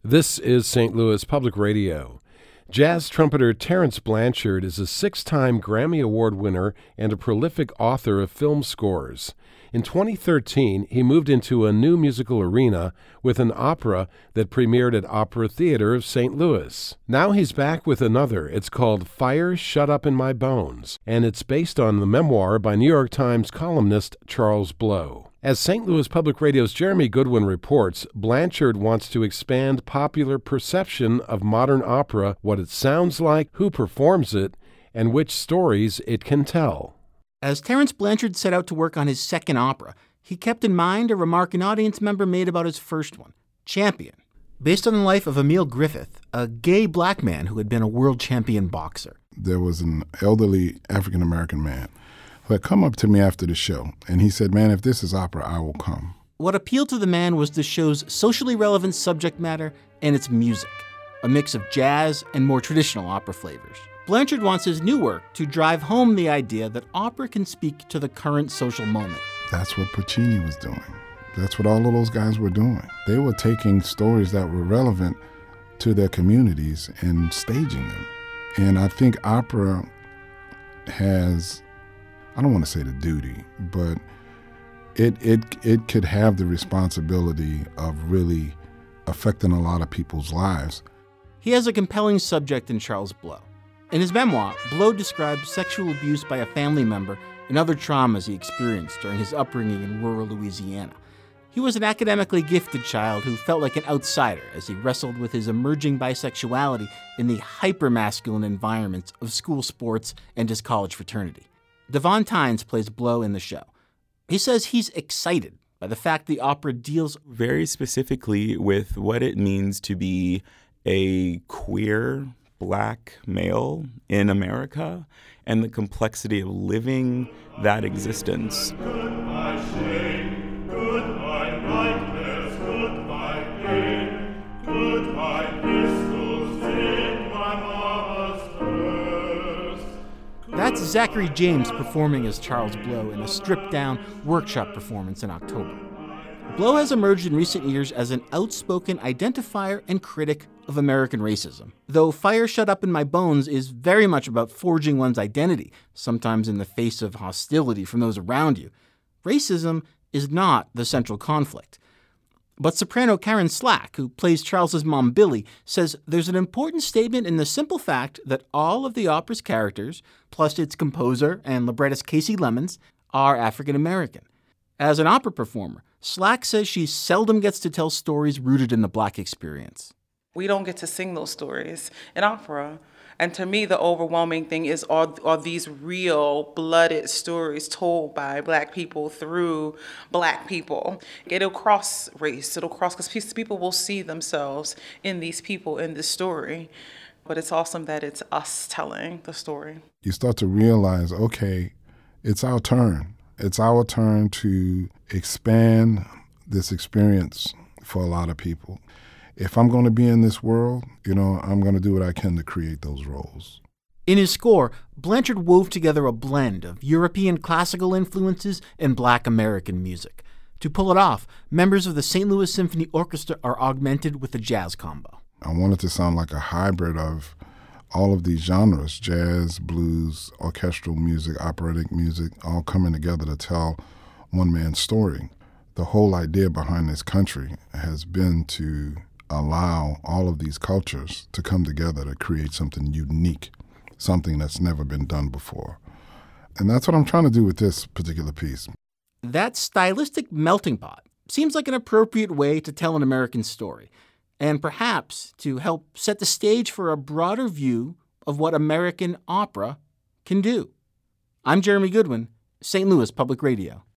This is St. Louis Public Radio. Jazz trumpeter Terence Blanchard is a six-time Grammy Award winner and a prolific author of film scores. In 2013, he moved into a new musical arena with an opera that premiered at Opera Theater of St. Louis. Now he's back with another. It's called Fire Shut Up in My Bones, and it's based on the memoir by New York Times columnist Charles Blow. As St. Louis Public Radio's Jeremy Goodwin reports, Blanchard wants to expand popular perception of modern opera, what it sounds like, who performs it, and which stories it can tell. As Terence Blanchard set out to work on his second opera, he kept in mind a remark an audience member made about his first one, Champion, based on the life of Emil Griffith, a gay black man who had been a world champion boxer. There was an elderly African-American man who had come up to me after the show, and he said, "Man, if this is opera, I will come." What appealed to the man was the show's socially relevant subject matter and its music, a mix of jazz and more traditional opera flavors. Blanchard wants his new work to drive home the idea that opera can speak to the current social moment. That's what Puccini was doing. That's what all of those guys were doing. They were taking stories that were relevant to their communities and staging them. And I think opera has, I don't want to say the duty, but it could have the responsibility of really affecting a lot of people's lives. He has a compelling subject in Charles Blow. In his memoir, Blow describes sexual abuse by a family member and other traumas he experienced during his upbringing in rural Louisiana. He was an academically gifted child who felt like an outsider as he wrestled with his emerging bisexuality in the hyper-masculine environments of school sports and his college fraternity. Devon Tynes plays Blow in the show. He says he's excited by the fact the opera deals very specifically with what it means to be a queer black male in America and the complexity of living that existence. Goodbye shame, goodbye lightness, goodbye pain, goodbye pistols in my mama's purse. That's Zachary James performing as Charles Blow in a stripped-down workshop performance in October. Blow has emerged in recent years as an outspoken identifier and critic of American racism. Though Fire Shut Up in My Bones is very much about forging one's identity, sometimes in the face of hostility from those around you, racism is not the central conflict. But soprano Karen Slack, who plays Charles's mom Billy, says there's an important statement in the simple fact that all of the opera's characters, plus its composer and librettist Casey Lemons, are African American. As an opera performer, Slack says she seldom gets to tell stories rooted in the black experience. We don't get to sing those stories in opera. And to me, the overwhelming thing is are these real blooded stories told by black people through black people. It'll cross race, it'll cross, because people will see themselves in these people in this story. But it's awesome that it's us telling the story. You start to realize, okay, it's our turn. It's our turn to expand this experience for a lot of people. If I'm going to be in this world, I'm going to do what I can to create those roles. In his score, Blanchard wove together a blend of European classical influences and Black American music. To pull it off, members of the St. Louis Symphony Orchestra are augmented with a jazz combo. I want it to sound like a hybrid of all of these genres, jazz, blues, orchestral music, operatic music, all coming together to tell one man's story. The whole idea behind this country has been to allow all of these cultures to come together to create something unique, something that's never been done before. And that's what I'm trying to do with this particular piece. That stylistic melting pot seems like an appropriate way to tell an American story, and perhaps to help set the stage for a broader view of what American opera can do. I'm Jeremy Goodwin, St. Louis Public Radio.